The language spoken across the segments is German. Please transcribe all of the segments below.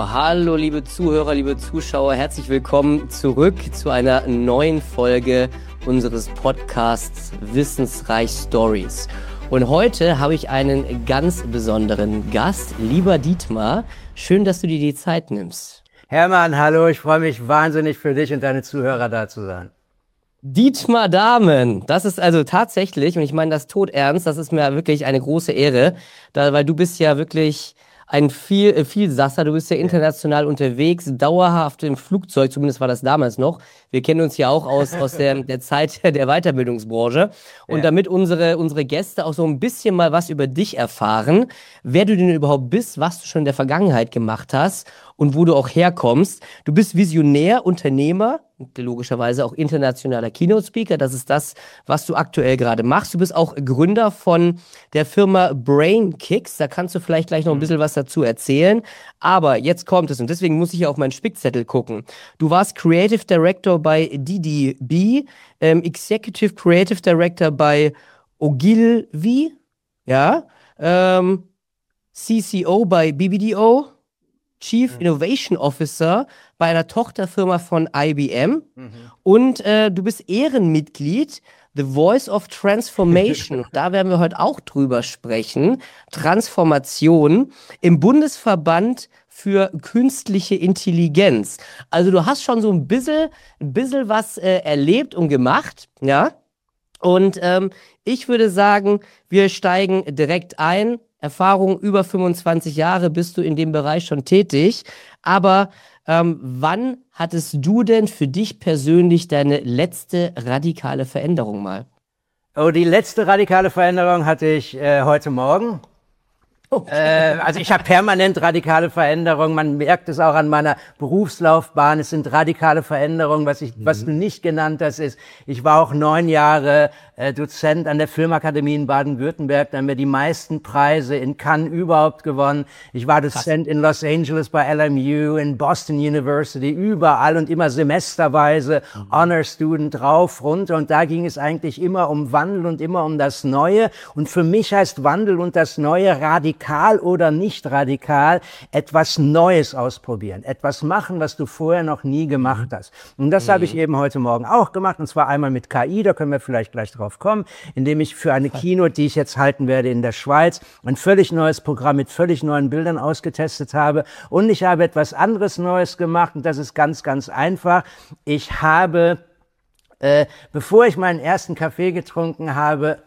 Hallo liebe Zuhörer, liebe Zuschauer, herzlich willkommen zurück zu einer neuen Folge unseres Podcasts Wissensreich Stories. Und heute habe ich einen ganz besonderen Gast, lieber Dietmar. Schön, dass du dir die Zeit nimmst. Hermann, hallo, ich freue mich wahnsinnig für dich und deine Zuhörer da zu sein. Dietmar Dahmen, das ist also tatsächlich, und ich meine das todernst, das ist mir wirklich eine große Ehre, weil du bist ja wirklich ein Vielsasser, du bist ja international unterwegs, dauerhaft im Flugzeug, zumindest war das damals noch. Wir kennen uns ja auch aus der Zeit der Weiterbildungsbranche. Und damit unsere Gäste auch so ein bisschen mal was über dich erfahren, wer du denn überhaupt bist, was du schon in der Vergangenheit gemacht hast und wo du auch herkommst. Du bist Visionär, Unternehmer, logischerweise auch internationaler Keynote-Speaker. Das ist das, was du aktuell gerade machst. Du bist auch Gründer von der Firma BrainKicks. Da kannst du vielleicht gleich noch ein bisschen was dazu erzählen. Aber jetzt kommt es, und deswegen muss ich ja auf meinen Spickzettel gucken. Du warst Creative Director bei DDB, Executive Creative Director bei Ogilvy, ja, CCO bei BBDO, Chief Innovation Officer bei einer Tochterfirma von IBM und du bist Ehrenmitglied The Voice of Transformation. Da werden wir heute auch drüber sprechen. Transformation im Bundesverband für künstliche Intelligenz. Also du hast schon so ein bisschen was erlebt und gemacht, ja. Und ich würde sagen, wir steigen direkt ein. Erfahrung über 25 Jahre bist du in dem Bereich schon tätig. Aber wann hattest du denn für dich persönlich deine letzte radikale Veränderung mal? Oh, die letzte radikale Veränderung hatte ich heute Morgen. Also ich habe permanent radikale Veränderungen. Man merkt es auch an meiner Berufslaufbahn. Es sind radikale Veränderungen. Was du nicht genannt hast, ist, ich war auch 9 Jahre Dozent an der Filmakademie in Baden-Württemberg. Da haben wir die meisten Preise in Cannes überhaupt gewonnen. Ich war Dozent in Los Angeles bei LMU, in Boston University, überall und immer semesterweise Honor Student rauf, runter. Und da ging es eigentlich immer um Wandel und immer um das Neue. Und für mich heißt Wandel und das Neue radikal oder nicht radikal, etwas Neues ausprobieren, etwas machen, was du vorher noch nie gemacht hast. Und das habe ich eben heute Morgen auch gemacht, und zwar einmal mit KI, da können wir vielleicht gleich drauf kommen, indem ich für eine Keynote, die ich jetzt halten werde in der Schweiz, ein völlig neues Programm mit völlig neuen Bildern ausgetestet habe. Und ich habe etwas anderes Neues gemacht, und das ist ganz, ganz einfach. Ich habe, bevor ich meinen ersten Kaffee getrunken habe,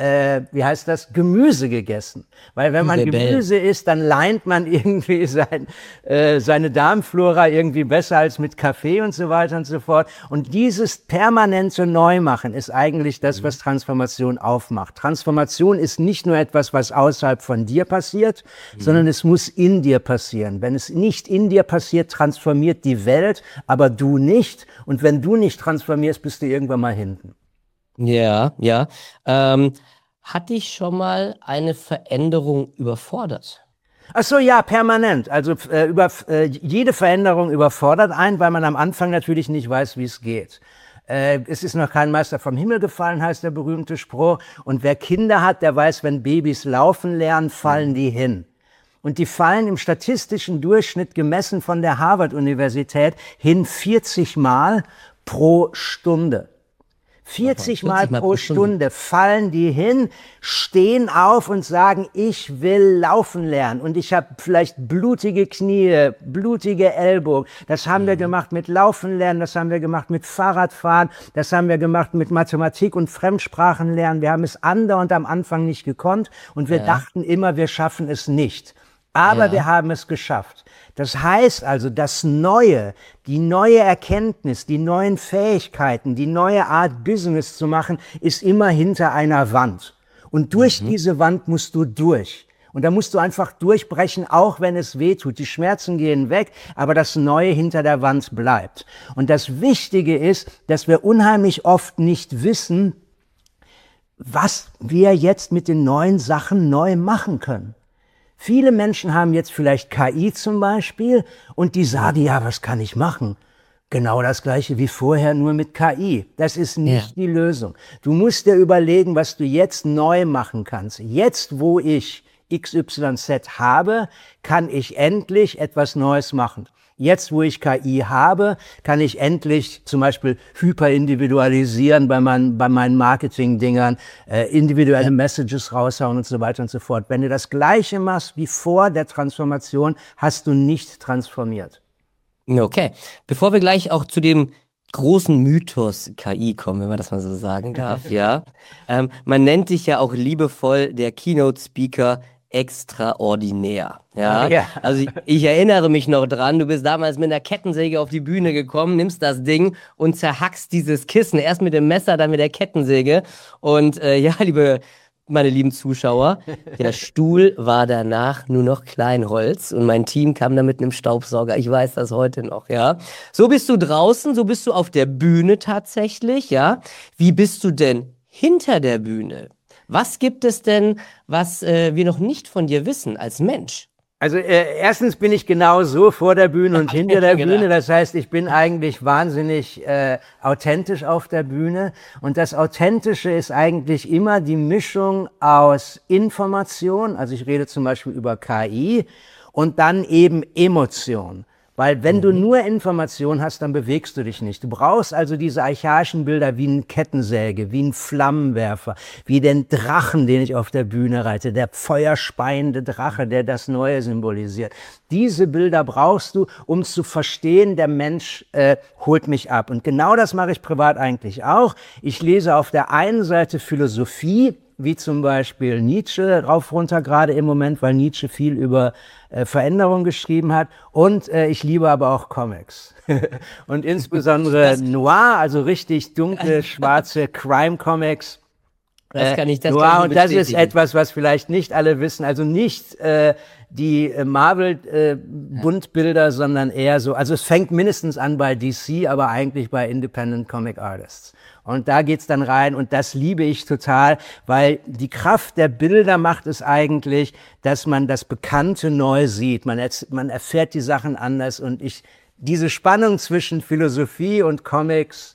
Gemüse gegessen. Weil wenn man Gemüse isst, dann leint man irgendwie seine Darmflora irgendwie besser als mit Kaffee und so weiter und so fort. Und dieses permanente Neumachen ist eigentlich das, was Transformation aufmacht. Transformation ist nicht nur etwas, was außerhalb von dir passiert, sondern es muss in dir passieren. Wenn es nicht in dir passiert, transformiert die Welt, aber du nicht. Und wenn du nicht transformierst, bist du irgendwann mal hinten. Ja. Hat dich schon mal eine Veränderung überfordert? Ach so, ja, permanent. Also jede Veränderung überfordert einen, weil man am Anfang natürlich nicht weiß, wie es geht. Es ist noch kein Meister vom Himmel gefallen, heißt der berühmte Spruch. Und wer Kinder hat, der weiß, wenn Babys laufen lernen, fallen die hin. Und die fallen im statistischen Durchschnitt, gemessen von der Harvard-Universität, hin 40 Mal pro Stunde. 40 Mal pro Stunde fallen die hin, stehen auf und sagen, ich will laufen lernen. Und ich habe vielleicht blutige Knie, blutige Ellbogen. Das haben wir gemacht mit Laufen lernen, das haben wir gemacht mit Fahrradfahren, das haben wir gemacht mit Mathematik und Fremdsprachen lernen. Wir haben es andauernd am Anfang nicht gekonnt und wir dachten immer, wir schaffen es nicht. Aber wir haben es geschafft. Das heißt also, das Neue, die neue Erkenntnis, die neuen Fähigkeiten, die neue Art Business zu machen, ist immer hinter einer Wand. Und durch diese Wand musst du durch. Und da musst du einfach durchbrechen, auch wenn es weh tut. Die Schmerzen gehen weg, aber das Neue hinter der Wand bleibt. Und das Wichtige ist, dass wir unheimlich oft nicht wissen, was wir jetzt mit den neuen Sachen neu machen können. Viele Menschen haben jetzt vielleicht KI zum Beispiel und die sagen, ja, was kann ich machen? Genau das Gleiche wie vorher, nur mit KI. Das ist nicht die Lösung. Du musst dir überlegen, was du jetzt neu machen kannst. Jetzt, wo ich XYZ habe, kann ich endlich etwas Neues machen. Jetzt, wo ich KI habe, kann ich endlich zum Beispiel hyperindividualisieren bei meinen Marketing-Dingern, individuelle Messages raushauen und so weiter und so fort. Wenn du das Gleiche machst wie vor der Transformation, hast du nicht transformiert. Okay, bevor wir gleich auch zu dem großen Mythos KI kommen, wenn man das mal so sagen darf, ja. Man nennt dich ja auch liebevoll der Keynote-Speaker extraordinär, ja. Ja. Also ich erinnere mich noch dran, du bist damals mit einer Kettensäge auf die Bühne gekommen, nimmst das Ding und zerhackst dieses Kissen, erst mit dem Messer, dann mit der Kettensäge und ja, meine lieben Zuschauer, der Stuhl war danach nur noch Kleinholz und mein Team kam da mit einem Staubsauger. Ich weiß das heute noch, ja. So bist du draußen, so bist du auf der Bühne tatsächlich, ja. Wie bist du denn hinter der Bühne? Was gibt es denn, was wir noch nicht von dir wissen als Mensch? Also erstens bin ich genau so vor der Bühne und hinter der Bühne. Das heißt, ich bin eigentlich wahnsinnig authentisch auf der Bühne. Und das Authentische ist eigentlich immer die Mischung aus Information, also ich rede zum Beispiel über KI, und dann eben Emotion. Weil wenn du nur Information hast, dann bewegst du dich nicht. Du brauchst also diese archaischen Bilder wie eine Kettensäge, wie ein Flammenwerfer, wie den Drachen, den ich auf der Bühne reite, der feuerspeiende Drache, der das Neue symbolisiert. Diese Bilder brauchst du, um zu verstehen, der Mensch holt mich ab. Und genau das mache ich privat eigentlich auch. Ich lese auf der einen Seite Philosophie, wie zum Beispiel Nietzsche, rauf runter gerade im Moment, weil Nietzsche viel über Veränderung geschrieben hat. Und ich liebe aber auch Comics. Und insbesondere Noir, also richtig dunkle, schwarze Crime-Comics. Das kann ich Noir, und das ist etwas, was vielleicht nicht alle wissen. Also nicht die Marvel-Buntbilder, sondern eher so, also es fängt mindestens an bei DC, aber eigentlich bei Independent Comic Artists. Und da geht's dann rein und das liebe ich total, weil die Kraft der Bilder macht es eigentlich, dass man das Bekannte neu sieht. Man erfährt die Sachen anders und diese Spannung zwischen Philosophie und Comics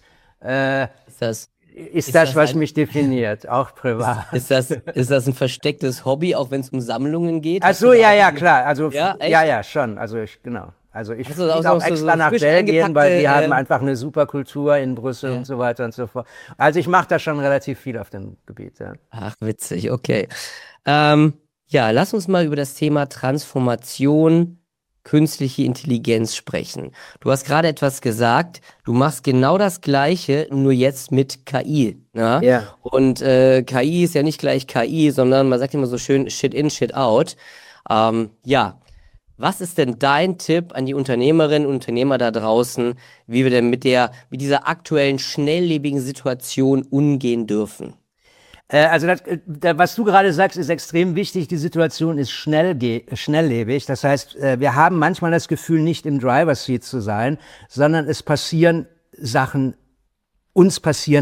ist das, was mich definiert, auch privat. Ist das ein verstecktes Hobby, auch wenn es um Sammlungen geht? Ach so, ja, klar. Also, ja, ja, schon. Also, genau. Also ich fliege auch extra so nach Belgien, weil die haben einfach eine super Kultur in Brüssel und so weiter und so fort. Also ich mache da schon relativ viel auf dem Gebiet. Ja. Ach, witzig, okay. Ja, lass uns mal über das Thema Transformation, künstliche Intelligenz sprechen. Du hast gerade etwas gesagt, du machst genau das Gleiche, nur jetzt mit KI. Ne? Ja. Und KI ist ja nicht gleich KI, sondern man sagt immer so schön Shit in, Shit out. Ja. Was ist denn dein Tipp an die Unternehmerinnen und Unternehmer da draußen, wie wir denn mit dieser aktuellen, schnelllebigen Situation umgehen dürfen? Also was du gerade sagst, ist extrem wichtig. Die Situation ist schnelllebig. Das heißt, wir haben manchmal das Gefühl, nicht im Driver's Seat zu sein, sondern uns passieren Sachen. Uns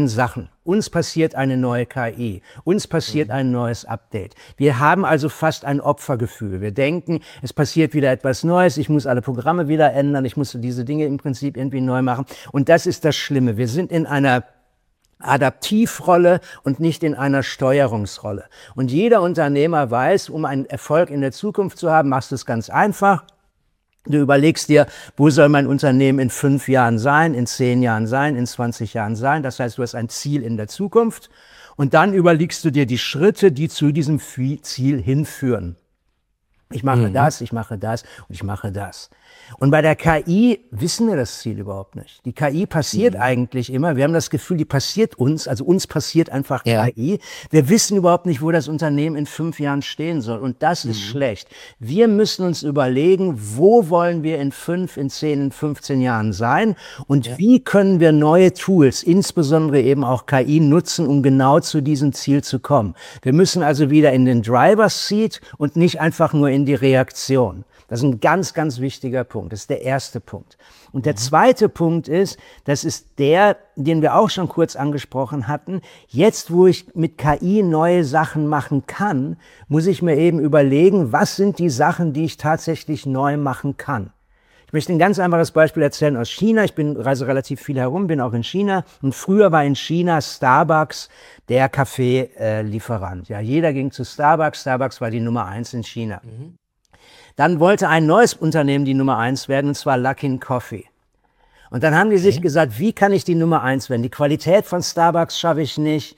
passiert eine neue KI. Uns passiert ein neues Update. Wir haben also fast ein Opfergefühl. Wir denken, es passiert wieder etwas Neues. Ich muss alle Programme wieder ändern. Ich muss diese Dinge im Prinzip irgendwie neu machen. Und das ist das Schlimme. Wir sind in einer Adaptivrolle und nicht in einer Steuerungsrolle. Und jeder Unternehmer weiß, um einen Erfolg in der Zukunft zu haben, machst du es ganz einfach. Du überlegst dir, wo soll mein Unternehmen in 5 Jahren sein, in 10 Jahren sein, in 20 Jahren sein. Das heißt, du hast ein Ziel in der Zukunft und dann überlegst du dir die Schritte, die zu diesem Ziel hinführen. Ich mache das, ich mache das und ich mache das. Und bei der KI wissen wir das Ziel überhaupt nicht. Die KI passiert eigentlich immer. Wir haben das Gefühl, die passiert uns, also uns passiert einfach KI. Wir wissen überhaupt nicht, wo das Unternehmen in 5 Jahren stehen soll. Und das ist schlecht. Wir müssen uns überlegen, wo wollen wir in 5, in 10, in 15 Jahren sein? Und wie können wir neue Tools, insbesondere eben auch KI, nutzen, um genau zu diesem Ziel zu kommen? Wir müssen also wieder in den Driver's Seat und nicht einfach nur in die Reaktion. Das ist ein ganz, ganz wichtiger Punkt. Das ist der erste Punkt. Und der zweite Punkt ist, das ist der, den wir auch schon kurz angesprochen hatten. Jetzt, wo ich mit KI neue Sachen machen kann, muss ich mir eben überlegen, was sind die Sachen, die ich tatsächlich neu machen kann. Ich möchte ein ganz einfaches Beispiel erzählen aus China. Ich reise relativ viel herum, bin auch in China. Und früher war in China Starbucks der Kaffeelieferant. Ja, jeder ging zu Starbucks. Starbucks war die Nummer 1 in China. Dann wollte ein neues Unternehmen die Nummer 1 werden, und zwar Luckin Coffee. Und dann haben die sich gesagt, wie kann ich die Nummer 1 werden? Die Qualität von Starbucks schaffe ich nicht.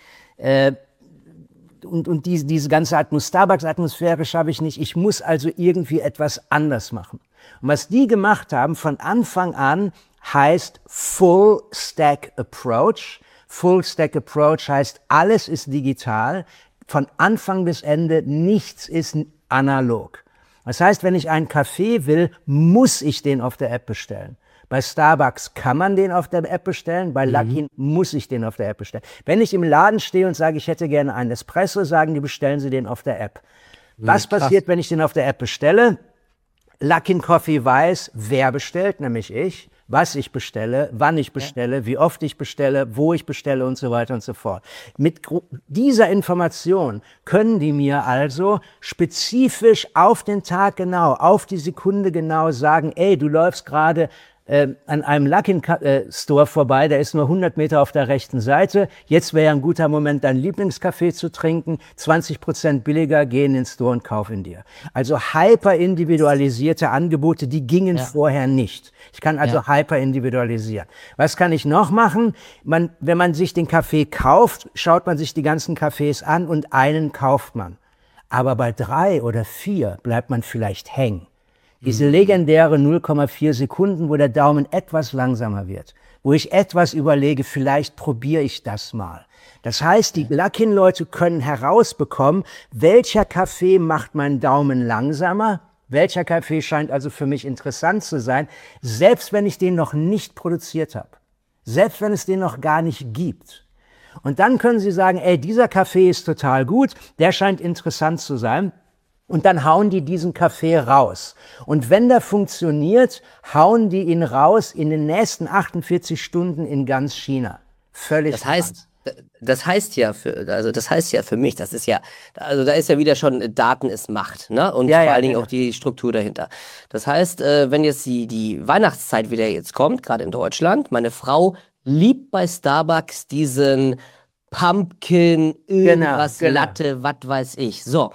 Und diese ganze Starbucks-Atmosphäre schaffe ich nicht. Ich muss also irgendwie etwas anders machen. Und was die gemacht haben von Anfang an, heißt Full Stack Approach. Full Stack Approach heißt, alles ist digital. Von Anfang bis Ende, nichts ist analog. Das heißt, wenn ich einen Kaffee will, muss ich den auf der App bestellen. Bei Starbucks kann man den auf der App bestellen, bei Luckin muss ich den auf der App bestellen. Wenn ich im Laden stehe und sage, ich hätte gerne einen Espresso, sagen die, bestellen Sie den auf der App. Was passiert, wenn ich den auf der App bestelle? Luckin Coffee weiß, wer bestellt, nämlich ich, was ich bestelle, wann ich bestelle, wie oft ich bestelle, wo ich bestelle und so weiter und so fort. Mit dieser Information können die mir also spezifisch auf den Tag genau, auf die Sekunde genau sagen, ey, du läufst gerade an einem Luckin Store vorbei, der ist nur 100 Meter auf der rechten Seite. Jetzt wäre ein guter Moment, deinen Lieblingskaffee zu trinken. 20% billiger, geh in den Store und kauf ihn dir. Also hyper individualisierte Angebote, die gingen vorher nicht. Ich kann also hyper individualisieren. Was kann ich noch machen? Wenn man sich den Kaffee kauft, schaut man sich die ganzen Kaffees an und einen kauft man. Aber bei 3 oder 4 bleibt man vielleicht hängen. Diese legendäre 0,4 Sekunden, wo der Daumen etwas langsamer wird, wo ich etwas überlege, vielleicht probiere ich das mal. Das heißt, die Luckin-Leute können herausbekommen, welcher Kaffee macht meinen Daumen langsamer, welcher Kaffee scheint also für mich interessant zu sein, selbst wenn ich den noch nicht produziert habe, selbst wenn es den noch gar nicht gibt. Und dann können sie sagen, ey, dieser Kaffee ist total gut, der scheint interessant zu sein. Und dann hauen die diesen Kaffee raus. Und wenn der funktioniert, hauen die ihn raus in den nächsten 48 Stunden in ganz China. Völlig. Das heißt ja für mich, das ist ja, also da ist ja wieder schon Daten ist Macht, ne? Und vor allen Dingen auch die Struktur dahinter. Das heißt, wenn jetzt die Weihnachtszeit wieder jetzt kommt, gerade in Deutschland, meine Frau liebt bei Starbucks diesen Pumpkin, irgendwas, Latte, was weiß ich. So.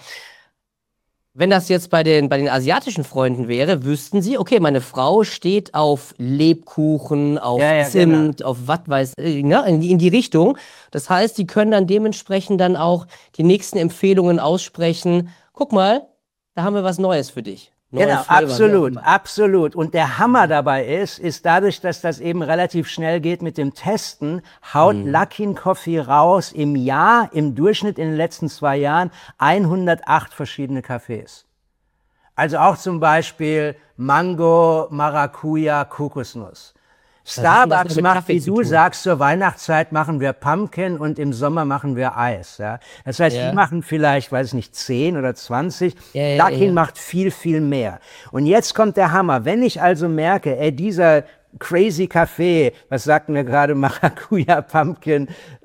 Wenn das jetzt bei den asiatischen Freunden wäre, wüssten sie, okay, meine Frau steht auf Lebkuchen, auf Zimt, auf was weiß ich, ne, in die Richtung. Das heißt, die können dann dementsprechend dann auch die nächsten Empfehlungen aussprechen. Guck mal, da haben wir was Neues für dich. Genau, absolut. Und der Hammer dabei ist dadurch, dass das eben relativ schnell geht mit dem Testen, haut Luckin Coffee raus im Jahr, im Durchschnitt in den letzten 2 Jahren, 108 verschiedene Kaffees. Also auch zum Beispiel Mango, Maracuja, Kokosnuss. Starbucks macht, wie du sagst, zur Weihnachtszeit machen wir Pumpkin und im Sommer machen wir Eis. Ja? Das heißt, die machen vielleicht, weiß ich nicht, 10 oder 20. Luckin macht viel, viel mehr. Und jetzt kommt der Hammer. Wenn ich also merke, ey, dieser crazy Kaffee, was sagten wir gerade, Maracuja, Pumpkin,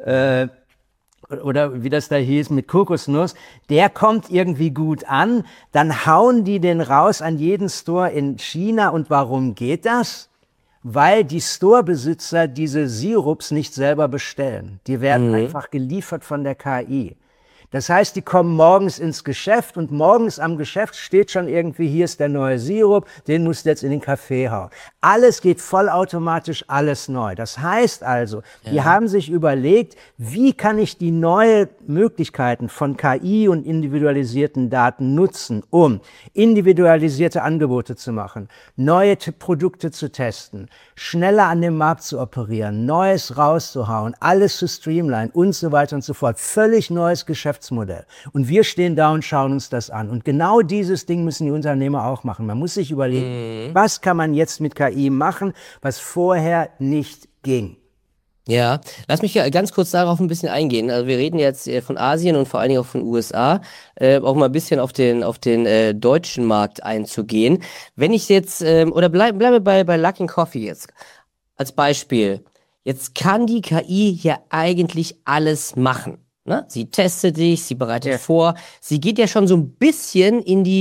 oder wie das da hieß, mit Kokosnuss, der kommt irgendwie gut an, dann hauen die den raus an jeden Store in China. Und warum geht das? Weil die Storebesitzer diese Sirups nicht selber bestellen. Die werden einfach geliefert von der KI. Das heißt, die kommen morgens ins Geschäft und morgens am Geschäft steht schon irgendwie, hier ist der neue Sirup, den musst du jetzt in den Kaffee hauen. Alles geht vollautomatisch, alles neu. Das heißt also, die haben sich überlegt, wie kann ich die neuen Möglichkeiten von KI und individualisierten Daten nutzen, um individualisierte Angebote zu machen, neue Produkte zu testen, schneller an dem Markt zu operieren, Neues rauszuhauen, alles zu streamline und so weiter und so fort. Völlig neues Geschäftsmodell. Und wir stehen da und schauen uns das an. Und genau dieses Ding müssen die Unternehmer auch machen. Man muss sich überlegen, was kann man jetzt mit KI machen, was vorher nicht ging. Ja, lass mich ja ganz kurz darauf ein bisschen eingehen. Also wir reden jetzt von Asien und vor allen Dingen auch von USA, auch mal ein bisschen auf den deutschen Markt einzugehen. Wenn ich jetzt, oder bleibe bei Luckin Coffee jetzt als Beispiel. Jetzt kann die KI ja eigentlich alles machen. Ne? Sie testet dich, sie bereitet vor, sie geht ja schon so ein bisschen in die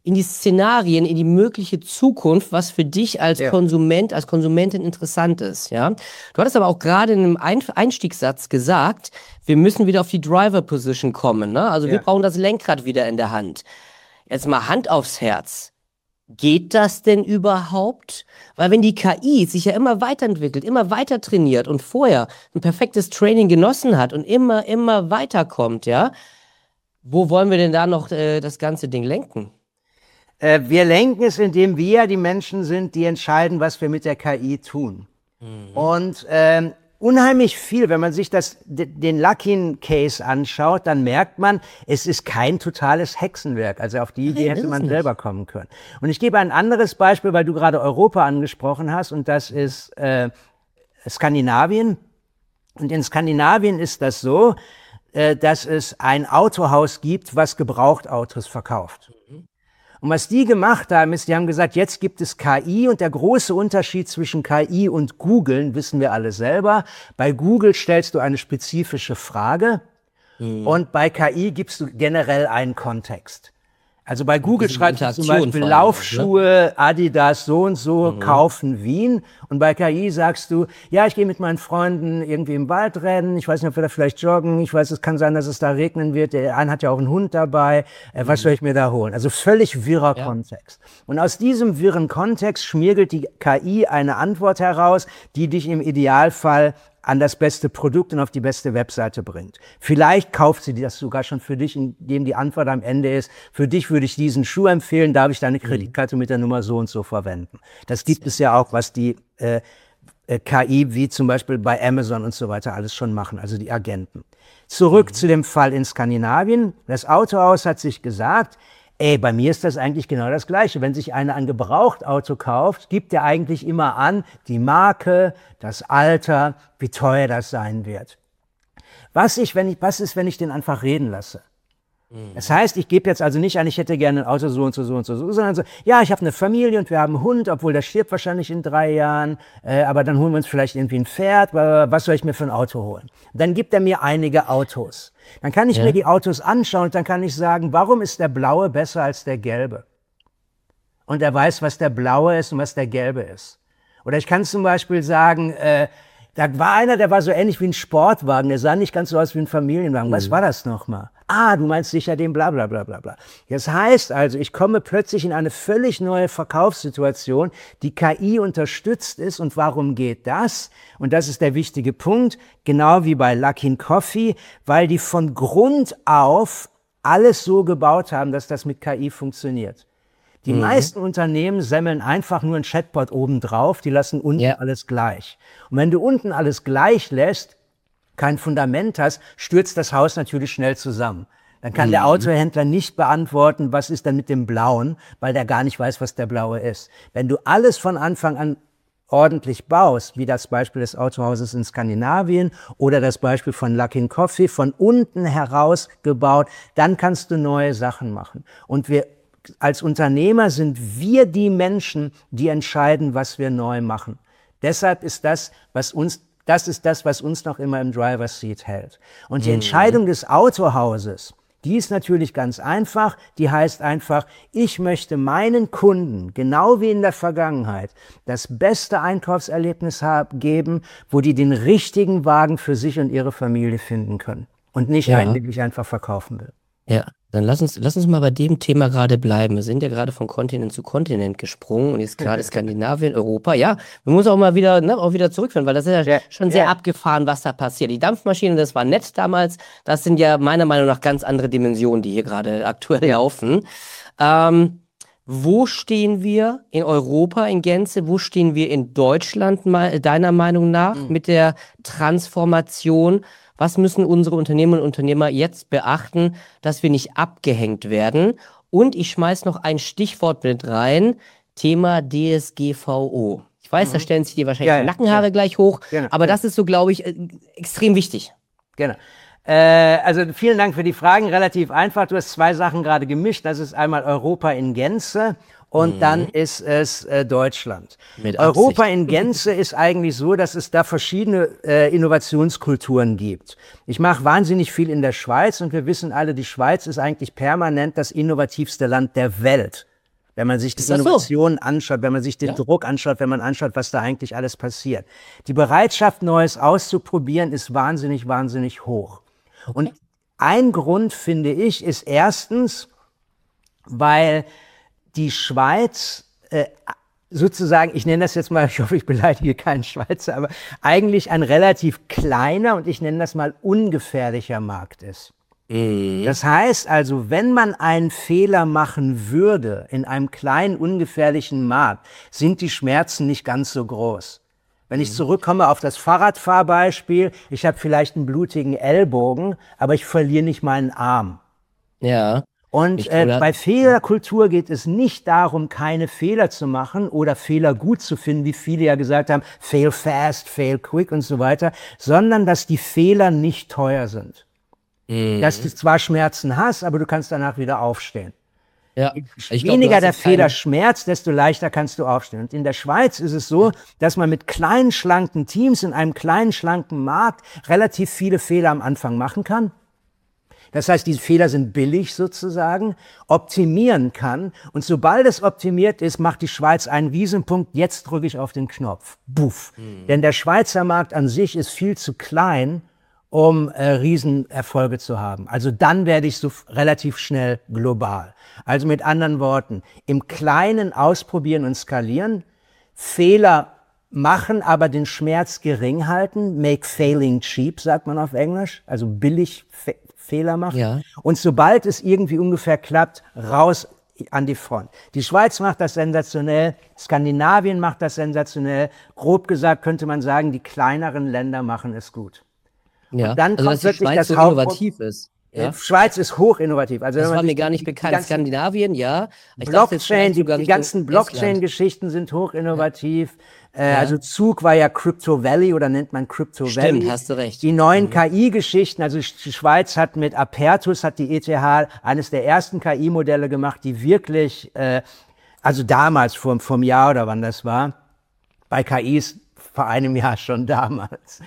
in die Szenarien, in die mögliche Zukunft, was für dich als Konsument, als Konsumentin interessant ist, ja. Du hattest aber auch gerade in einem Einstiegssatz gesagt, wir müssen wieder auf die Driver-Position kommen, ne? Also wir brauchen das Lenkrad wieder in der Hand. Jetzt mal Hand aufs Herz. Geht das denn überhaupt? Weil wenn die KI sich ja immer weiterentwickelt, immer weiter trainiert und vorher ein perfektes Training genossen hat und immer weiterkommt, ja, wo wollen wir denn da noch das ganze Ding lenken? Wir lenken es, indem wir die Menschen sind, die entscheiden, was wir mit der KI tun. Und unheimlich viel, wenn man sich den Luckin-Case anschaut, dann merkt man, es ist kein totales Hexenwerk. Also auf die Idee hätte man selber kommen können. Und ich gebe ein anderes Beispiel, weil du gerade Europa angesprochen hast, und das ist Skandinavien. Und in Skandinavien ist das so, dass es ein Autohaus gibt, was Gebrauchtautos verkauft. Und was die gemacht haben, ist, die haben gesagt, jetzt gibt es KI, und der große Unterschied zwischen KI und Googlen wissen wir alle selber. Bei Google stellst du eine spezifische Frage und bei KI gibst du generell einen Kontext. Also bei Google schreibst du zum Beispiel Laufschuhe, Adidas so und so, kaufen Wien. Und bei KI sagst du, ja, ich gehe mit meinen Freunden irgendwie im Wald rennen. Ich weiß nicht, ob wir da vielleicht joggen. Ich weiß, es kann sein, dass es da regnen wird. Der eine hat ja auch einen Hund dabei. Was soll ich mir da holen? Also völlig wirrer Kontext. Und aus diesem wirren Kontext schmirgelt die KI eine Antwort heraus, die dich im Idealfall an das beste Produkt und auf die beste Webseite bringt. Vielleicht kauft sie das sogar schon für dich, indem die Antwort am Ende ist, für dich würde ich diesen Schuh empfehlen, darf ich deine Kreditkarte mit der Nummer so und so verwenden. Das gibt es ja auch, was die KI, wie zum Beispiel bei Amazon und so weiter, alles schon machen, also die Agenten. Zurück zu dem Fall in Skandinavien. Das Autohaus hat sich gesagt, bei mir ist das eigentlich genau das Gleiche. Wenn sich einer ein Gebrauchtauto kauft, gibt er eigentlich immer an, die Marke, das Alter, wie teuer das sein wird. Was ist, wenn ich den einfach reden lasse? Das heißt, ich gebe jetzt also nicht an, ich hätte gerne ein Auto so und so, so und so, sondern so, ja, ich habe eine Familie und wir haben einen Hund, obwohl der stirbt wahrscheinlich in 3 Jahren, aber dann holen wir uns vielleicht irgendwie ein Pferd, was soll ich mir für ein Auto holen? Dann gibt er mir einige Autos. Dann kann ich mir die Autos anschauen und dann kann ich sagen, warum ist der blaue besser als der gelbe? Und er weiß, was der blaue ist und was der gelbe ist. Oder ich kann zum Beispiel sagen, da war einer, der war so ähnlich wie ein Sportwagen, der sah nicht ganz so aus wie ein Familienwagen. Was war das nochmal? Du meinst sicher den bla bla bla bla bla. Das heißt also, ich komme plötzlich in eine völlig neue Verkaufssituation, die KI unterstützt ist. Und warum geht das? Und das ist der wichtige Punkt, genau wie bei Luckin Coffee, weil die von Grund auf alles so gebaut haben, dass das mit KI funktioniert. Die meisten Unternehmen semmeln einfach nur ein Chatbot obendrauf, die lassen unten alles gleich. Und wenn du unten alles gleich lässt, kein Fundament hast, stürzt das Haus natürlich schnell zusammen. Dann kann der Autohändler nicht beantworten, was ist denn mit dem Blauen, weil der gar nicht weiß, was der Blaue ist. Wenn du alles von Anfang an ordentlich baust, wie das Beispiel des Autohauses in Skandinavien oder das Beispiel von Luckin Coffee, von unten heraus gebaut, dann kannst du neue Sachen machen. Und wir als Unternehmer sind wir die Menschen, die entscheiden, was wir neu machen. Deshalb ist das ist das, was uns noch immer im Driver's Seat hält. Und die Entscheidung des Autohauses, die ist natürlich ganz einfach. Die heißt einfach, ich möchte meinen Kunden, genau wie in der Vergangenheit, das beste Einkaufserlebnis geben, wo die den richtigen Wagen für sich und ihre Familie finden können. Und nicht einen, den ich einfach verkaufen will. Ja, dann lass uns mal bei dem Thema gerade bleiben. Wir sind ja gerade von Kontinent zu Kontinent gesprungen und jetzt gerade Skandinavien, Europa. Ja, wir müssen auch mal wieder, auch wieder zurückführen, weil das ist ja schon sehr abgefahren, was da passiert. Die Dampfmaschinen, das war nett damals. Das sind ja meiner Meinung nach ganz andere Dimensionen, die hier gerade aktuell laufen. Wo stehen wir in Europa in Gänze? Wo stehen wir in Deutschland, deiner Meinung nach, mit der Transformation? Was müssen unsere Unternehmerinnen und Unternehmer jetzt beachten, dass wir nicht abgehängt werden? Und ich schmeiß noch ein Stichwort mit rein, Thema DSGVO. Ich weiß, da stellen sich dir wahrscheinlich die Nackenhaare gleich hoch, aber das ist so, glaube ich, extrem wichtig. Genau. Also vielen Dank für die Fragen, relativ einfach. Du hast 2 Sachen gerade gemischt. Das ist einmal Europa in Gänze und dann ist es Deutschland. Europa in Gänze ist eigentlich so, dass es da verschiedene Innovationskulturen gibt. Ich mache wahnsinnig viel in der Schweiz und wir wissen alle, die Schweiz ist eigentlich permanent das innovativste Land der Welt. Wenn man sich die Ist das so? Innovationen anschaut, wenn man sich den Druck anschaut, wenn man anschaut, was da eigentlich alles passiert. Die Bereitschaft, Neues auszuprobieren, ist wahnsinnig, wahnsinnig hoch. Und ein Grund, finde ich, ist erstens, weil die Schweiz sozusagen, ich nenne das jetzt mal, ich hoffe, ich beleidige keinen Schweizer, aber eigentlich ein relativ kleiner und ich nenne das mal ungefährlicher Markt ist. Das heißt also, wenn man einen Fehler machen würde in einem kleinen, ungefährlichen Markt, sind die Schmerzen nicht ganz so groß. Wenn ich zurückkomme auf das Fahrradfahrbeispiel, ich habe vielleicht einen blutigen Ellbogen, aber ich verliere nicht meinen Arm. Ja. Und bei Fehlerkultur geht es nicht darum, keine Fehler zu machen oder Fehler gut zu finden, wie viele ja gesagt haben, fail fast, fail quick und so weiter, sondern dass die Fehler nicht teuer sind. Dass du zwar Schmerzen hast, aber du kannst danach wieder aufstehen. Ja. Je weniger der Fehler schmerzt, desto leichter kannst du aufstehen. Und in der Schweiz ist es so, dass man mit kleinen, schlanken Teams in einem kleinen, schlanken Markt relativ viele Fehler am Anfang machen kann. Das heißt, diese Fehler sind billig sozusagen, optimieren kann. Und sobald es optimiert ist, macht die Schweiz einen Riesenpunkt. Jetzt drücke ich auf den Knopf. Buff. Denn der Schweizer Markt an sich ist viel zu klein, um Riesenerfolge zu haben. Also dann werde ich so relativ schnell global. Also mit anderen Worten, im Kleinen ausprobieren und skalieren, Fehler machen, aber den Schmerz gering halten, make failing cheap, sagt man auf Englisch, also billig Fehler machen. Ja. Und sobald es irgendwie ungefähr klappt, raus an die Front. Die Schweiz macht das sensationell, Skandinavien macht das sensationell, grob gesagt könnte man sagen, die kleineren Länder machen es gut. Ja, und dann also kommt dass die Schweiz so innovativ ist. Ja? Schweiz ist hoch innovativ. Also Das war mir gar nicht bekannt. Skandinavien, ja. Ich dachte jetzt Blockchain, sogar die Richtung ganzen Blockchain-Geschichten sind hoch innovativ. Also Zug war ja Crypto Valley oder nennt man Crypto Valley. Stimmt, hast du recht. Die neuen KI-Geschichten, also die Schweiz hat mit Apertus, hat die ETH eines der ersten KI-Modelle gemacht, die wirklich, also damals, vor einem Jahr oder wann das war, bei KIs vor einem Jahr schon damals,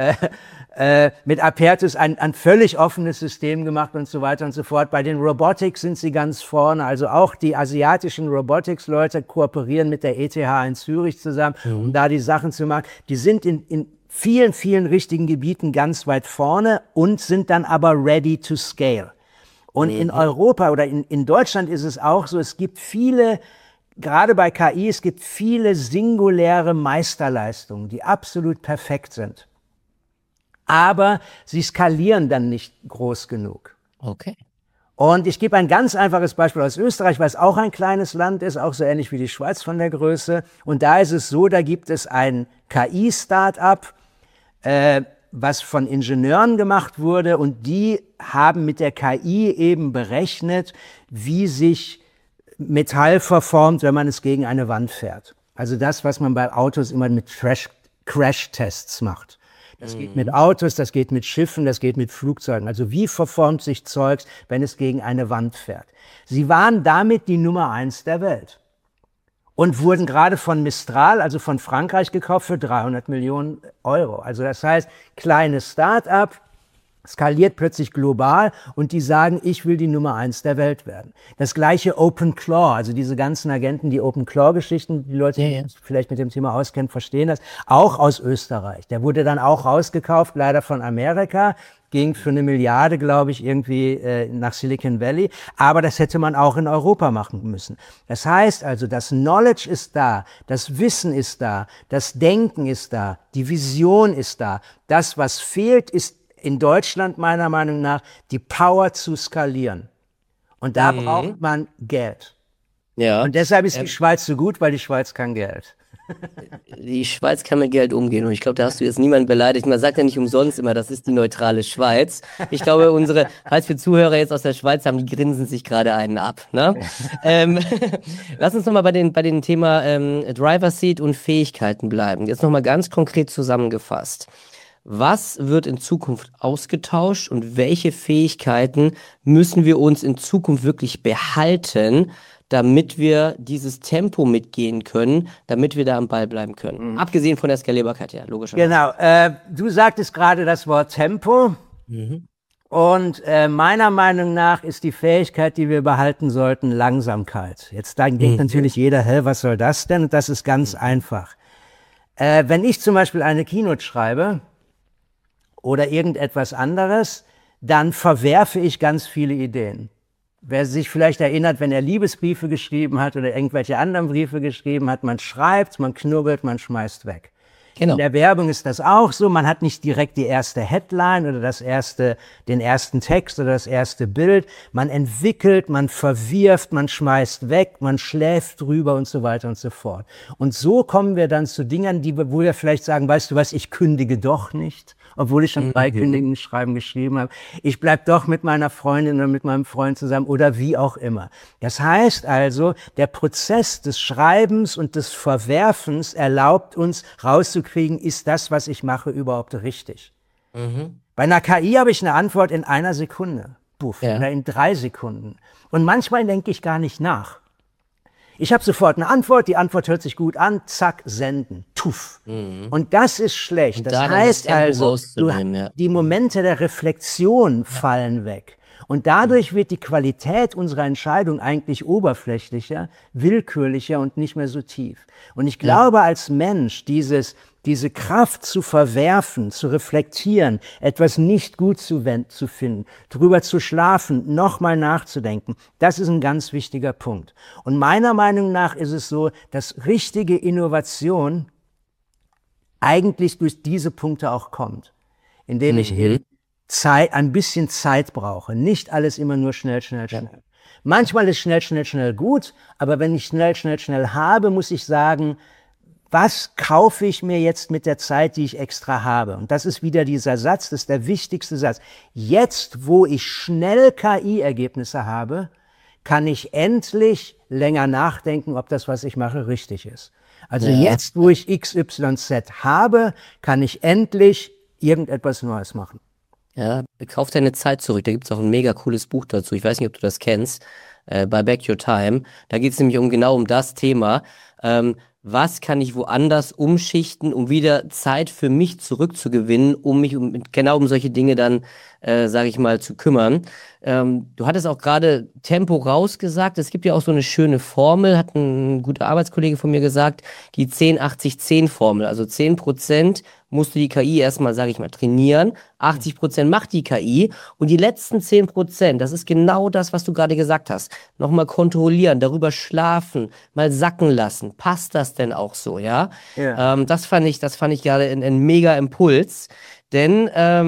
mit Apertus ein völlig offenes System gemacht und so weiter und so fort. Bei den Robotics sind sie ganz vorne. Also auch die asiatischen Robotics-Leute kooperieren mit der ETH in Zürich zusammen, um da die Sachen zu machen. Die sind in vielen, vielen richtigen Gebieten ganz weit vorne und sind dann aber ready to scale. Und in Europa oder in Deutschland ist es auch so, es gibt viele, gerade bei KI, es gibt viele singuläre Meisterleistungen, die absolut perfekt sind. Aber sie skalieren dann nicht groß genug. Okay. Und ich gebe ein ganz einfaches Beispiel aus Österreich, weil es auch ein kleines Land ist, auch so ähnlich wie die Schweiz von der Größe. Und da ist es so, da gibt es ein KI-Start-up, was von Ingenieuren gemacht wurde. Und die haben mit der KI eben berechnet, wie sich Metall verformt, wenn man es gegen eine Wand fährt. Also das, was man bei Autos immer mit Crash-Tests macht. Das geht mit Autos, das geht mit Schiffen, das geht mit Flugzeugen. Also wie verformt sich Zeugs, wenn es gegen eine Wand fährt? Sie waren damit die Nummer 1 der Welt und wurden gerade von Mistral, also von Frankreich, gekauft für 300 Millionen Euro. Also das heißt, kleines Start-up, skaliert plötzlich global und die sagen, ich will die Nummer 1 der Welt werden. Das gleiche OpenClaw, also diese ganzen Agenten, die OpenClaw-Geschichten, die Leute, die sich vielleicht mit dem Thema auskennen, verstehen das, auch aus Österreich. Der wurde dann auch rausgekauft, leider von Amerika, ging für 1 Milliarde, glaube ich, irgendwie nach Silicon Valley. Aber das hätte man auch in Europa machen müssen. Das heißt also, das Knowledge ist da, das Wissen ist da, das Denken ist da, die Vision ist da. Das, was fehlt, ist in Deutschland meiner Meinung nach die Power zu skalieren. Und da braucht man Geld. Ja. Und deshalb ist die Schweiz so gut, weil die Schweiz kann Geld. Die Schweiz kann mit Geld umgehen und ich glaube, da hast du jetzt niemanden beleidigt. Man sagt ja nicht umsonst immer, das ist die neutrale Schweiz. Ich glaube, falls wir Zuhörer jetzt aus der Schweiz haben, die grinsen sich gerade einen ab. Ne? Lass uns nochmal bei den Thema Driver Seat und Fähigkeiten bleiben. Jetzt nochmal ganz konkret zusammengefasst. Was wird in Zukunft ausgetauscht und welche Fähigkeiten müssen wir uns in Zukunft wirklich behalten, damit wir dieses Tempo mitgehen können, damit wir da am Ball bleiben können? Abgesehen von der Skalierbarkeit, ja, logischerweise. Genau. Du sagtest gerade das Wort Tempo. Und meiner Meinung nach ist die Fähigkeit, die wir behalten sollten, Langsamkeit. Jetzt dann denkt natürlich jeder, hä, was soll das denn? Und das ist ganz einfach. Wenn ich zum Beispiel eine Keynote schreibe oder irgendetwas anderes, dann verwerfe ich ganz viele Ideen. Wer sich vielleicht erinnert, wenn er Liebesbriefe geschrieben hat oder irgendwelche anderen Briefe geschrieben hat, man schreibt, man knubbelt, man schmeißt weg. Genau. In der Werbung ist das auch so. Man hat nicht direkt die erste Headline oder den ersten Text oder das erste Bild. Man entwickelt, man verwirft, man schmeißt weg, man schläft drüber und so weiter und so fort. Und so kommen wir dann zu Dingen, wo wir vielleicht sagen, weißt du was, ich kündige doch nicht, obwohl ich schon 3 Kündigungsschreiben geschrieben habe. Ich bleib doch mit meiner Freundin oder mit meinem Freund zusammen oder wie auch immer. Das heißt also, der Prozess des Schreibens und des Verwerfens erlaubt uns rauszukriegen, ist das, was ich mache, überhaupt richtig? Bei einer KI habe ich eine Antwort in 1 Sekunde. Puff, oder in 3 Sekunden. Und manchmal denke ich gar nicht nach. Ich habe sofort eine Antwort, die Antwort hört sich gut an, zack, senden, tuff. Und das ist schlecht. Und Das da dann heißt das Tempo also, rauszunehmen, die Momente der Reflexion fallen weg. Und dadurch wird die Qualität unserer Entscheidung eigentlich oberflächlicher, willkürlicher und nicht mehr so tief. Und ich glaube, als Mensch, diese Kraft zu verwerfen, zu reflektieren, etwas nicht gut zu finden, drüber zu schlafen, nochmal nachzudenken, das ist ein ganz wichtiger Punkt. Und meiner Meinung nach ist es so, dass richtige Innovation eigentlich durch diese Punkte auch kommt, indem ich ein bisschen Zeit brauche. Nicht alles immer nur schnell. Manchmal ist schnell gut, aber wenn ich schnell habe, muss ich sagen, was kaufe ich mir jetzt mit der Zeit, die ich extra habe? Und das ist wieder dieser Satz, das ist der wichtigste Satz. Jetzt, wo ich schnell KI-Ergebnisse habe, kann ich endlich länger nachdenken, ob das, was ich mache, richtig ist. Also jetzt, wo ich XYZ habe, kann ich endlich irgendetwas Neues machen. Ja, kauf deine Zeit zurück. Da gibt's auch ein mega cooles Buch dazu. Ich weiß nicht, ob du das kennst. Buy Back Your Time. Da geht's nämlich genau um das Thema. Was kann ich woanders umschichten, um wieder Zeit für mich zurückzugewinnen, um mich genau um solche Dinge dann, sage ich mal, zu kümmern. Du hattest auch gerade Tempo rausgesagt. Es gibt ja auch so eine schöne Formel, hat ein guter Arbeitskollege von mir gesagt, die 10-80-10-Formel. Also 10% musst du die KI erstmal, sage ich mal, trainieren, 80% macht die KI und die letzten 10%, das ist genau das, was du gerade gesagt hast. Nochmal kontrollieren, darüber schlafen, mal sacken lassen. Passt das denn auch so, ja? Das fand ich gerade ein mega Impuls, denn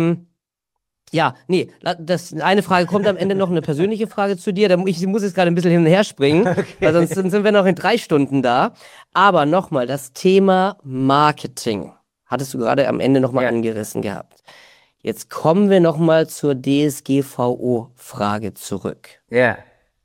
eine Frage kommt am Ende noch, eine persönliche Frage zu dir. Ich muss jetzt gerade ein bisschen hin und her springen, weil sonst sind wir noch in 3 Stunden da. Aber nochmal, das Thema Marketing hattest du gerade am Ende nochmal angerissen gehabt. Jetzt kommen wir nochmal zur DSGVO-Frage zurück. Ja.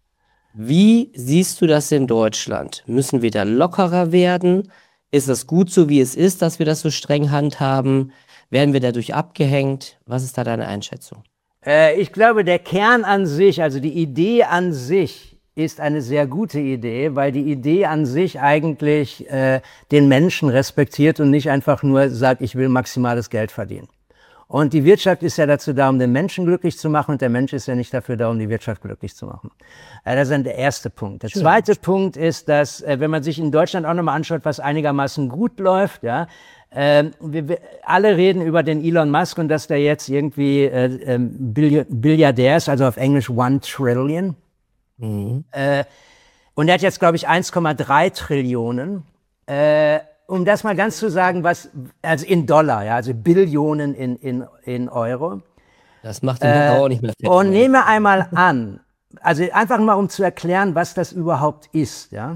Wie siehst du das in Deutschland? Müssen wir da lockerer werden? Ist das gut so, wie es ist, dass wir das so streng handhaben? Werden wir dadurch abgehängt? Was ist da deine Einschätzung? Ich glaube, der Kern an sich, also die Idee an sich, ist eine sehr gute Idee, weil die Idee an sich eigentlich den Menschen respektiert und nicht einfach nur sagt, ich will maximales Geld verdienen. Und die Wirtschaft ist ja dazu da, um den Menschen glücklich zu machen und der Mensch ist ja nicht dafür da, um die Wirtschaft glücklich zu machen. Das ist dann der erste Punkt. Der zweite Punkt ist, dass, wenn man sich in Deutschland auch nochmal anschaut, was einigermaßen gut läuft, ja, wir alle reden über den Elon Musk und dass der jetzt irgendwie Billiardär ist, also auf Englisch 1 Trillion. Und er hat jetzt, glaube ich, 1,3 Trillionen. Um das mal ganz zu sagen, also in Dollar, ja, also Billionen in Euro. Das macht den Buch auch nicht mehr fett. Und nehmen wir einmal an, also einfach mal, um zu erklären, was das überhaupt ist, ja.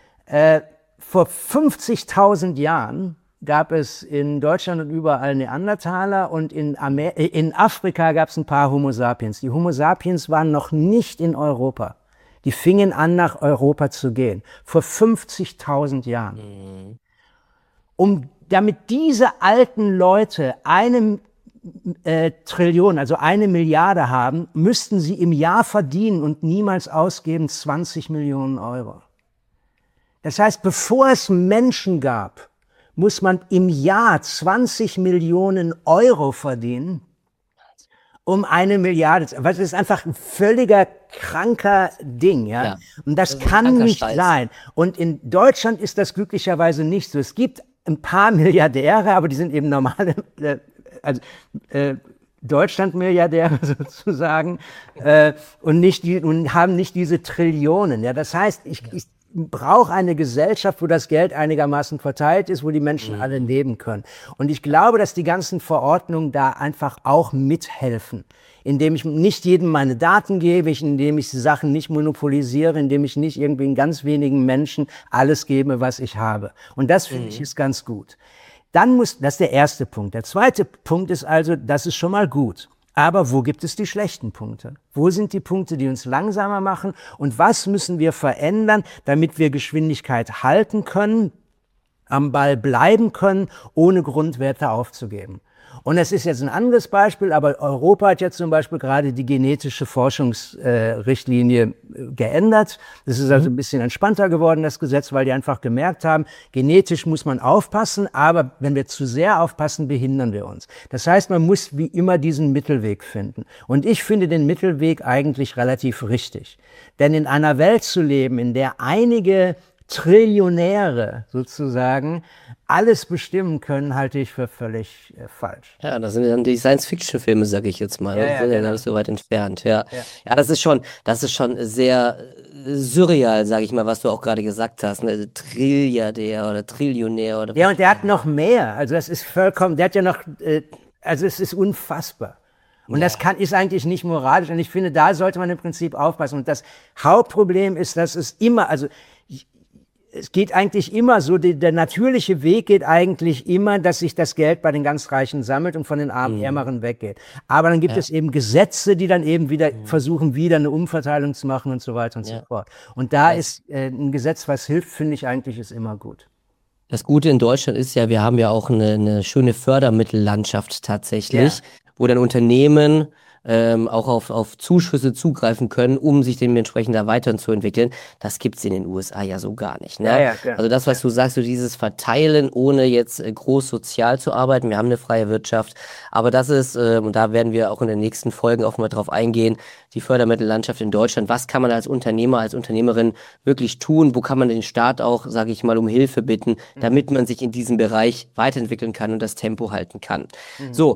Vor 50.000 Jahren gab es in Deutschland und überall Neandertaler und in Afrika gab es ein paar Homo sapiens. Die Homo sapiens waren noch nicht in Europa. Die fingen an, nach Europa zu gehen. Vor 50.000 Jahren. Damit diese alten Leute 1 Trillion, also 1 Milliarde haben, müssten sie im Jahr verdienen und niemals ausgeben 20 Millionen Euro. Das heißt, bevor es Menschen gab, muss man im Jahr 20 Millionen Euro verdienen, um 1 Milliarde. Was ist einfach ein völliger kranker Ding, ja. Ja. Und das Das ist ein kann kranker nicht Scheiß. sein. Und in Deutschland ist das glücklicherweise nicht so. Es gibt ein paar Milliardäre, aber die sind eben normale, Deutschland-Milliardäre sozusagen, und haben nicht diese Trillionen. Ja, das heißt, ich brauche eine Gesellschaft, wo das Geld einigermaßen verteilt ist, wo die Menschen alle leben können. Und ich glaube, dass die ganzen Verordnungen da einfach auch mithelfen, indem ich nicht jedem meine Daten gebe, indem ich Sachen nicht monopolisiere, indem ich nicht irgendwie in ganz wenigen Menschen alles gebe, was ich habe. Und das finde ich ist ganz gut. Das ist der erste Punkt. Der zweite Punkt ist also, das ist schon mal gut. Aber wo gibt es die schlechten Punkte? Wo sind die Punkte, die uns langsamer machen? Und was müssen wir verändern, damit wir Geschwindigkeit halten können, am Ball bleiben können, ohne Grundwerte aufzugeben? Und es ist jetzt ein anderes Beispiel, aber Europa hat jetzt zum Beispiel gerade die genetische Forschungsrichtlinie geändert. Das ist also ein bisschen entspannter geworden, das Gesetz, weil die einfach gemerkt haben, genetisch muss man aufpassen, aber wenn wir zu sehr aufpassen, behindern wir uns. Das heißt, man muss wie immer diesen Mittelweg finden. Und ich finde den Mittelweg eigentlich relativ richtig. Denn in einer Welt zu leben, in der einige Trillionäre sozusagen alles bestimmen können, halte ich für völlig falsch. Ja, das sind dann die Science-Fiction-Filme, sag ich jetzt mal. Ja, Das ja, ist ja genau. gar nicht so weit entfernt. Ja, ja, das ist schon sehr surreal, sag ich mal, was du auch gerade gesagt hast. Ne? Trilliardär oder Trillionär oder. Ja, und der hat noch mehr. Also das ist vollkommen, der hat ja noch, also es ist unfassbar. Und das ist eigentlich nicht moralisch. Und ich finde, da sollte man im Prinzip aufpassen. Und das Hauptproblem ist, dass es immer, also es geht eigentlich immer so, der natürliche Weg geht eigentlich immer, dass sich das Geld bei den ganz Reichen sammelt und von den Ärmeren weggeht. Aber dann gibt es eben Gesetze, die dann eben wieder versuchen, wieder eine Umverteilung zu machen und so weiter und so fort. Und da ist ein Gesetz, was hilft, finde ich eigentlich, ist immer gut. Das Gute in Deutschland ist ja, wir haben ja auch eine schöne Fördermittellandschaft tatsächlich, wo dann Unternehmen auch auf Zuschüsse zugreifen können, um sich dementsprechend da weiterzuentwickeln. Das gibt's in den USA ja so gar nicht. Ne? Ja, Also das, was du sagst, so dieses Verteilen, ohne jetzt groß sozial zu arbeiten. Wir haben eine freie Wirtschaft, aber das ist, und da werden wir auch in den nächsten Folgen auch mal drauf eingehen, die Fördermittellandschaft in Deutschland. Was kann man als Unternehmer, als Unternehmerin wirklich tun? Wo kann man den Staat auch, sage ich mal, um Hilfe bitten, damit man sich in diesem Bereich weiterentwickeln kann und das Tempo halten kann? So,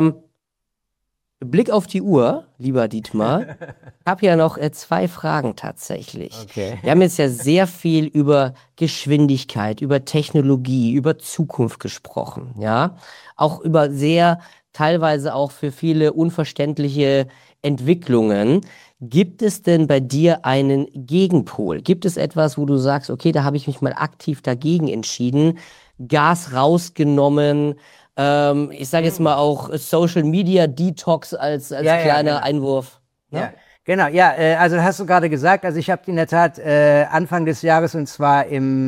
Blick auf die Uhr, lieber Dietmar. Ich habe ja noch 2 Fragen tatsächlich. Okay. Wir haben jetzt ja sehr viel über Geschwindigkeit, über Technologie, über Zukunft gesprochen, ja. Auch über sehr, teilweise auch für viele unverständliche Entwicklungen. Gibt es denn bei dir einen Gegenpol? Gibt es etwas, wo du sagst, okay, da habe ich mich mal aktiv dagegen entschieden, Gas rausgenommen, ich sage jetzt mal auch Social Media Detox als kleiner genau. Einwurf. Ne? Ja, genau, ja, also hast du gerade gesagt, also ich habe in der Tat Anfang des Jahres, und zwar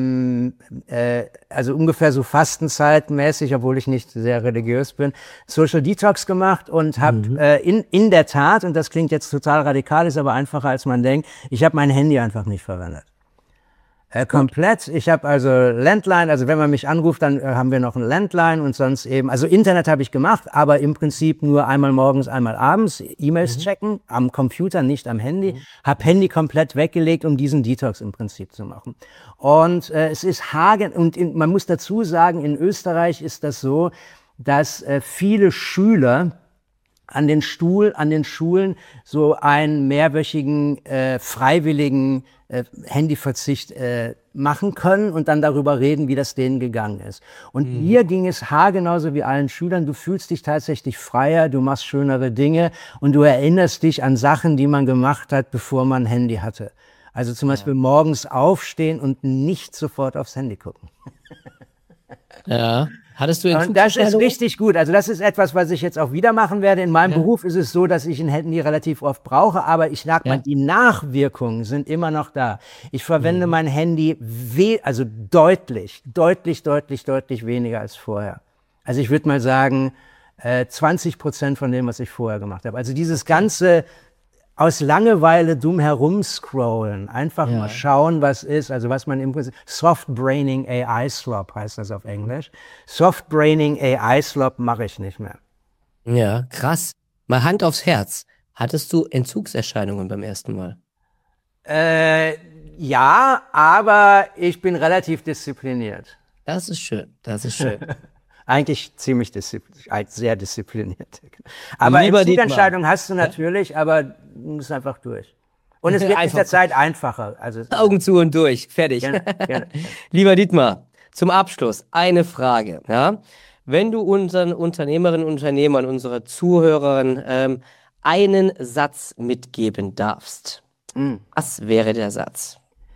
also ungefähr so fastenzeitmäßig, obwohl ich nicht sehr religiös bin, Social Detox gemacht und habe in der Tat, und das klingt jetzt total radikal, ist aber einfacher als man denkt, ich habe mein Handy einfach nicht verwendet. Komplett. Ich habe also Landline, also wenn man mich anruft, dann haben wir noch ein Landline und sonst eben, also Internet habe ich gemacht, aber im Prinzip nur einmal morgens, einmal abends, E-Mails checken, am Computer, nicht am Handy, habe Handy komplett weggelegt, um diesen Detox im Prinzip zu machen. Und es ist und man muss dazu sagen, in Österreich ist das so, dass viele Schüler an den Schulen so einen mehrwöchigen freiwilligen Handyverzicht machen können und dann darüber reden, wie das denen gegangen ist. Und mir ging es haargenauso wie allen Schülern. Du fühlst dich tatsächlich freier, du machst schönere Dinge und du erinnerst dich an Sachen, die man gemacht hat, bevor man ein Handy hatte. Also zum Beispiel morgens aufstehen und nicht sofort aufs Handy gucken. Ja. Hattest du Und das ist richtig gut. Also das ist etwas, was ich jetzt auch wieder machen werde. In meinem Beruf ist es so, dass ich ein Handy relativ oft brauche, aber ich sag mal, die Nachwirkungen sind immer noch da. Ich verwende mein Handy also deutlich weniger als vorher. Also ich würde mal sagen, 20% von dem, was ich vorher gemacht habe. Also dieses ganze aus Langeweile dumm herumscrollen, einfach mal schauen, was ist, also was man im Prinzip, Soft-Braining AI-Slop heißt das auf Englisch. Soft-Braining AI-Slop mache ich nicht mehr. Ja, krass. Mal Hand aufs Herz. Hattest du Entzugserscheinungen beim ersten Mal? Ja, aber ich bin relativ diszipliniert. Das ist schön, das ist schön. Eigentlich ziemlich sehr diszipliniert. Aber Lieber Entzugserscheinungen hast du natürlich, aber du musst einfach durch. Und es wird mit der Zeit einfacher. Also, Augen zu und durch, fertig. gerne. Lieber Dietmar, zum Abschluss eine Frage. Ja? Wenn du unseren Unternehmerinnen und Unternehmern, unsere Zuhörerinnen, einen Satz mitgeben darfst, was wäre der Satz?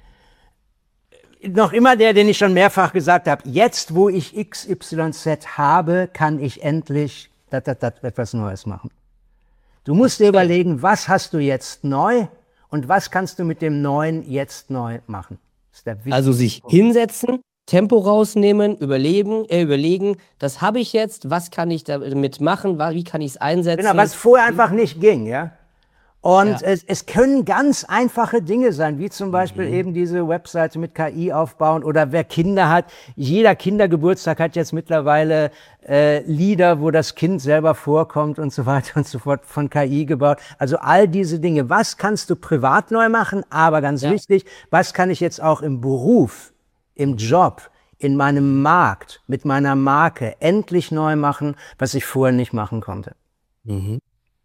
Noch immer der, den ich schon mehrfach gesagt habe. Jetzt, wo ich XYZ habe, kann ich endlich etwas Neues machen. Du musst dir überlegen, was hast du jetzt neu und was kannst du mit dem Neuen jetzt neu machen. Das ist der Also sich hinsetzen, Tempo rausnehmen, überlegen, das habe ich jetzt, was kann ich damit machen, wie kann ich es einsetzen? Genau, was vorher einfach nicht ging, ja. Und es können ganz einfache Dinge sein, wie zum Beispiel eben diese Webseite mit KI aufbauen oder wer Kinder hat. Jeder Kindergeburtstag hat jetzt mittlerweile Lieder, wo das Kind selber vorkommt und so weiter und so fort, von KI gebaut. Also all diese Dinge. Was kannst du privat neu machen? Aber ganz wichtig, was kann ich jetzt auch im Beruf, im Job, in meinem Markt, mit meiner Marke endlich neu machen, was ich vorher nicht machen konnte? Mhm.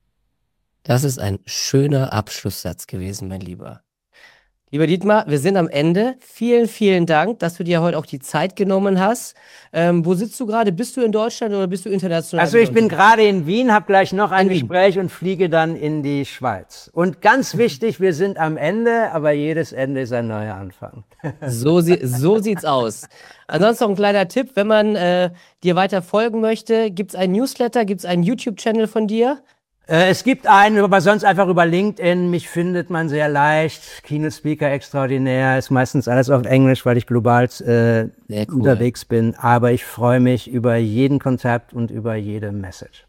Das ist ein schöner Abschlusssatz gewesen, mein Lieber. Lieber Dietmar, wir sind am Ende. Vielen, vielen Dank, dass du dir heute auch die Zeit genommen hast. Wo sitzt du gerade? Bist du in Deutschland oder bist du international? Also ich bin gerade in Wien, habe gleich noch ein Gespräch und fliege dann in die Schweiz. Und ganz wichtig, wir sind am Ende, aber jedes Ende ist ein neuer Anfang. So sieht's aus. Ansonsten noch ein kleiner Tipp, wenn man dir weiter folgen möchte, gibt es einen Newsletter, gibt es einen YouTube-Channel von dir? Es gibt einen, aber sonst einfach über LinkedIn. Mich findet man sehr leicht. Keynote Speaker extraordinär. Ist meistens alles auf Englisch, weil ich global unterwegs bin. Aber ich freue mich über jeden Kontakt und über jede Message.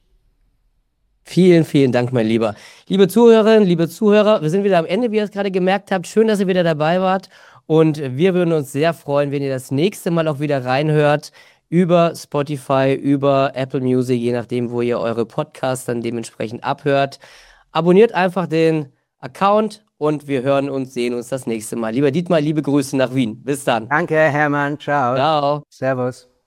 Vielen, vielen Dank, mein Lieber. Liebe Zuhörerinnen, liebe Zuhörer, wir sind wieder am Ende, wie ihr es gerade gemerkt habt. Schön, dass ihr wieder dabei wart. Und wir würden uns sehr freuen, wenn ihr das nächste Mal auch wieder reinhört. Über Spotify, über Apple Music, je nachdem, wo ihr eure Podcasts dann dementsprechend abhört. Abonniert einfach den Account und wir hören uns, sehen uns das nächste Mal. Lieber Dietmar, liebe Grüße nach Wien. Bis dann. Danke, Hermann. Ciao. Ciao. Servus.